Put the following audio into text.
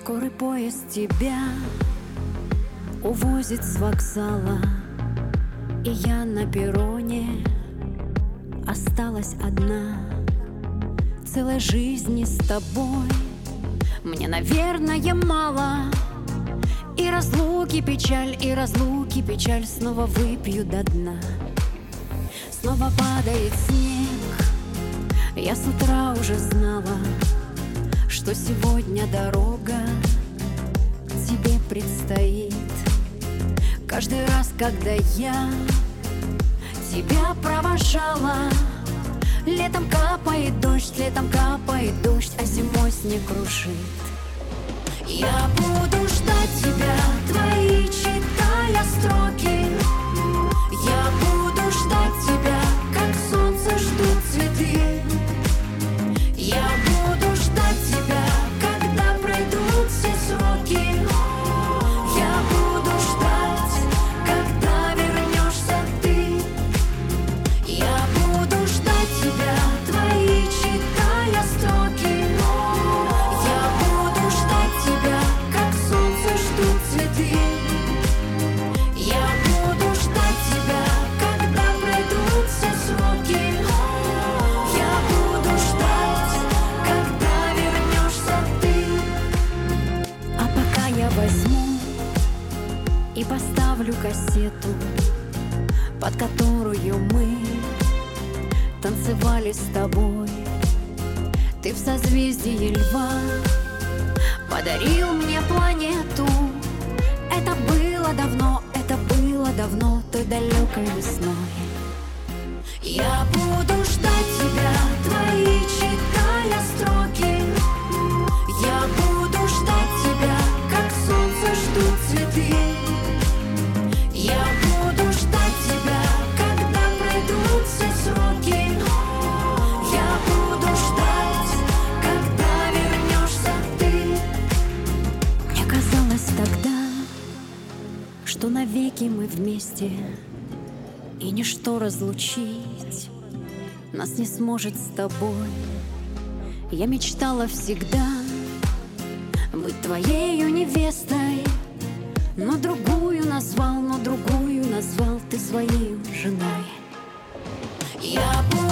Скорый поезд тебя увозит с вокзала, и я на перроне осталась одна. Целой жизни с тобой мне, наверное, мало. И разлуки печаль снова выпью до дна. Снова падает снег, я с утра уже знала, что сегодня дорога тебе предстоит. Каждый раз, когда я тебя провожала, летом капает дождь, а зимой снег крушит. Я буду ждать тебя, твои читая строки. Я буду ждать тебя, как солнце ждут цветы. Я буду ждать тебя, когда пройдут все сроки. Я буду ждать, когда вернешься ты. Я буду ждать тебя, твои читая строки. Я буду ждать тебя, как солнце ждут цветы. Я буду ждать тебя, когда пройдут все сроки. Я буду ждать, когда вернешься ты. А пока я возьму и поставлю кассету, под которую мы танцевали с тобой. Ты в созвездии Льва подарил мне планету. Это было давно, той далекой весной. Я буду ждать тебя, твои читая строки. Я буду ждать тебя, как солнце ждут цветы. Я буду ждать тебя, когда пройдут все сроки. Я буду ждать, когда вернешься ты. Мне казалось тогда, что навеки мы вместе, и ничто разлучить нас не сможет с тобой. Я мечтала всегда быть твоею невестой, но другую назвал ты своей женой. Я